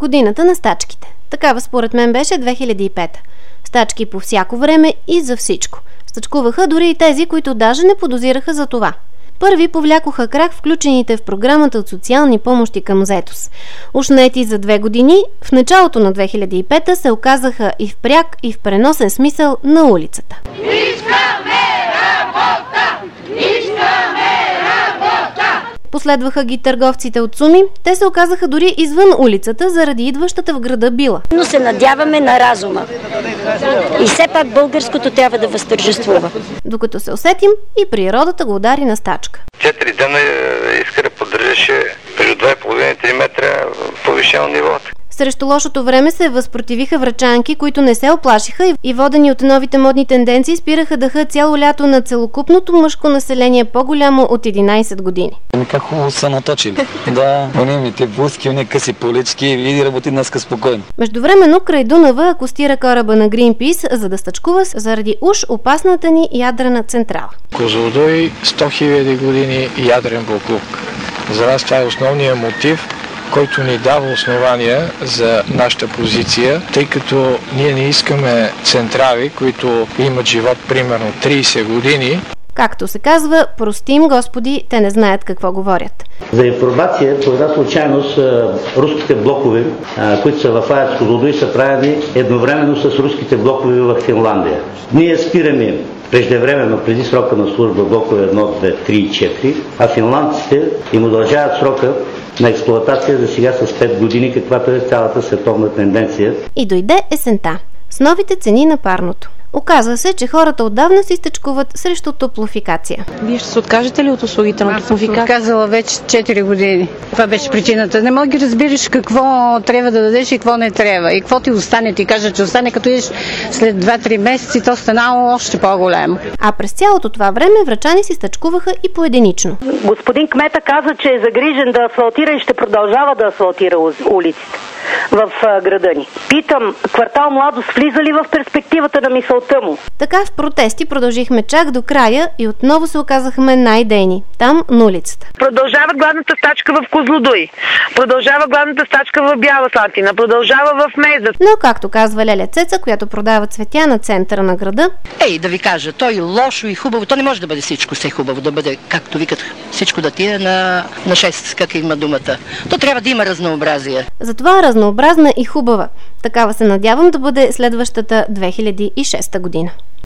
Годината на стачките. Такава според мен беше 2005. Стачки по всяко време и за всичко. Стачкуваха дори и тези, които даже не подозираха за това. Първи повлякоха крак включените в програмата от социални помощи към заетост. Уж наети за 2 години, в началото на 2005 се оказаха и в пряк, и в преносен смисъл на улицата. Последваха ги търговците от суми. Те се оказаха дори извън улицата, заради идващата в града била. Но се надяваме на разума. И все пак българското трябва да възтържествува. Докато се усетим, и природата го удари на стачка. 4 дена Искъра поддържаше между 2,5-3 метра повишено ниво. Срещу лошото време се възпротивиха врачанки, които не се оплашиха и водени от новите модни тенденции спираха дъха цяло лято на целокупното мъжко население по-голямо от 11 години. Как хубаво са наточили. Да, унимите блузки, уни къси полички и работи днеска спокойно. Междувременно край Дунава акостира кораба на Greenpeace, за да стачкува заради уж опасната ни ядрена централа. Козлодуй 100 000 години ядрен боклук. За нас това е основният мотив, който ни дава основания за нашата позиция, тъй като ние не искаме централи, които имат живот примерно 30 години. Както се казва, прости им, Господи, те не знаят какво говорят. За информация, по една случайност, руските блокове, които са в АЕЦ Козлодуй, са правени едновременно с руските блокове в Финландия. Ние спираме преждевременно, преди срока на служба, блокове 1, 2, 3 и 4, а финландците им удължават срока на експлоатация за сега с 5 години, каквато е цялата световна тенденция. И дойде есента с новите цени на парното. Оказва се, че хората отдавна си стачкуват срещу топлофикация. Вие ще се откажете ли от услугите на топлофикация? Аз съм отказала вече 4 години. Това беше причината. Не мога да разбираш какво трябва да дадеш и какво не трябва. И какво ти остане, ти кажа, че остане, като идеш след 2-3 месеца, то станало още по-голямо. А през цялото това време врачани си стачкуваха и поединично. Господин кмета каза, че е загрижен да асфалтира и ще продължава да асфалтира улиците в града ни. Питам, квартал Младост влиза ли в перспективата на мисълта му? Така в протести продължихме чак до края и отново се оказахме най-дейни. Там, на улицата. Продължава гладната стачка в Козлодуй. Продължава гладната стачка в Бяла Слатина. Продължава в Меза. Но, както казва Леля Цеца, която продава цветя на центъра на града. Да ви кажа, то и лошо и хубаво. То не може да бъде всичко все хубаво. Да бъде, както викат, всичко да ти е на 6, как има думата. То трябва да има разнообразие. Затова разнообразна и хубава. Такава се надявам да бъде следващата 2006 година.